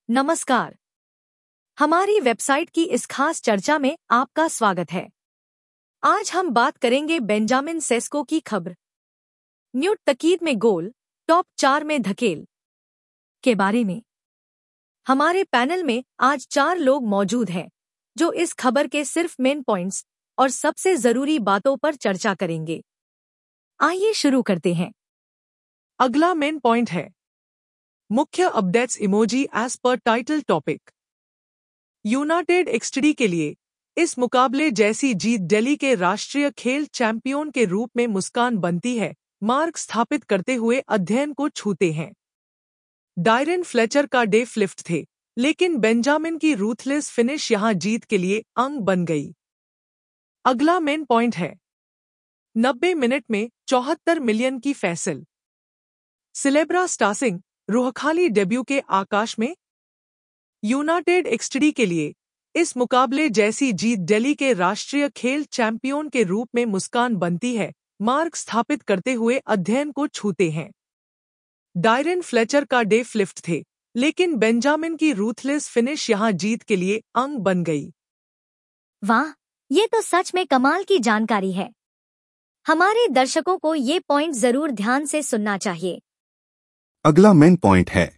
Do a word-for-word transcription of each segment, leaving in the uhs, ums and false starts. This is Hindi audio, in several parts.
नमस्कार। हमारी वेबसाइट की इस खास चर्चा में आपका स्वागत है। आज हम बात करेंगे बेंजामिन सेस्को की खबर न्यूट तकीद में गोल टॉप चार में धकेल के बारे में। हमारे पैनल में आज चार लोग मौजूद हैं जो इस खबर के सिर्फ मेन पॉइंट्स और सबसे जरूरी बातों पर चर्चा करेंगे। आइए शुरू करते हैं। अगला मेन पॉइंट है मुख्य अपडेट्स इमोजी एज पर टाइटल टॉपिक। यूनाइटेड एक्सटी के लिए इस मुकाबले जैसी जीत दिल्ली के राष्ट्रीय खेल चैंपियन के रूप में मुस्कान बनती है, मार्क स्थापित करते हुए अध्ययन को छूते हैं। डायरन फ्लेचर का डे फ्लिफ्ट थे, लेकिन बेंजामिन की रूथलेस फिनिश यहां जीत के लिए अंग बन गई। अगला मेन पॉइंट है नब्बे मिनट में चौहत्तर मिलियन की फैसल। सिलेब्रा स्टासिंग रूहखाली डेब्यू के आकाश में। यूनाइटेड एक्सटी के लिए इस मुकाबले जैसी जीत दिल्ली के राष्ट्रीय खेल चैंपियन के रूप में मुस्कान बनती है, मार्क स्थापित करते हुए अध्ययन को छूते हैं। डायरन फ्लेचर का डे फ्लिफ्ट थे, लेकिन बेंजामिन की रूथलेस फिनिश यहां जीत के लिए अंग बन गई। वाह, ये तो सच में कमाल की जानकारी है। हमारे दर्शकों को ये पॉइंट जरूर ध्यान से सुनना चाहिए। अगला मेन पॉइंट है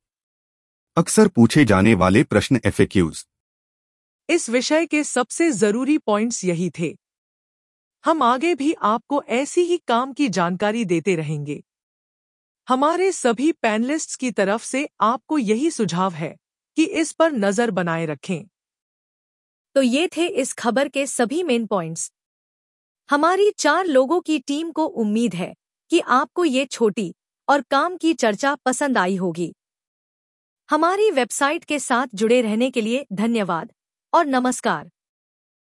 अक्सर पूछे जाने वाले प्रश्न एफएक्यूज। इस विषय के सबसे जरूरी पॉइंट्स यही थे। हम आगे भी आपको ऐसी ही काम की जानकारी देते रहेंगे। हमारे सभी पैनलिस्ट्स की तरफ से आपको यही सुझाव है कि इस पर नजर बनाए रखें। तो ये थे इस खबर के सभी मेन पॉइंट्स। हमारी चार लोगों की टीम को उम्मीद है कि आपको ये छोटी और काम की चर्चा पसंद आई होगी। हमारी वेबसाइट के साथ जुड़े रहने के लिए धन्यवाद और नमस्कार।